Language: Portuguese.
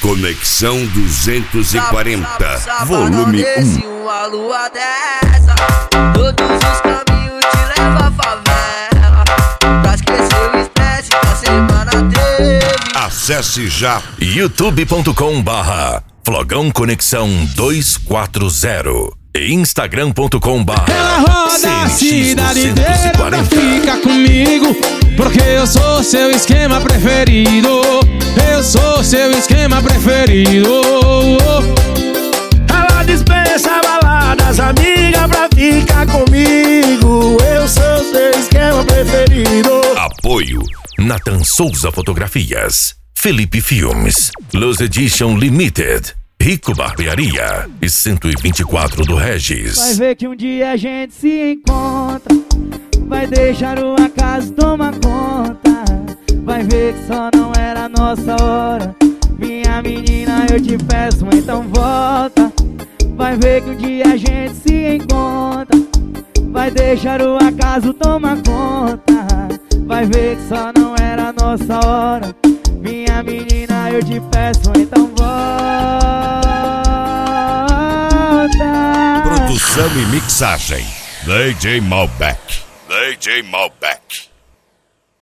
Conexão 240, volume 1. Uma lua dessa, todos os caminhos te levam à favela. Pra esquecer o estresse da semana teve. Acesse já youtube.com/Flogão Conexão 240 e instagram.com/. Ela roda a cidade inteira pra ficar comigo, porque eu sou seu esquema preferido. Eu sou seu esquema preferido. Ela dispensa baladas, amiga, pra ficar comigo. Eu sou seu esquema preferido. Apoio Nathan Souza Fotografias, Felipe Filmes, Los Edition Limited, Rico Barbearia e 124 do Regis. Vai ver que um dia a gente se encontra, vai deixar o acaso tomar conta. Vai ver que só não era a nossa hora. Minha menina, eu te peço, então volta. Vai ver que um dia a gente se encontra, vai deixar o acaso tomar conta. Vai ver que só não era a nossa hora. Minha menina, eu te peço, então volta. produção e mixagem DJ Malbec. DJ Malbec.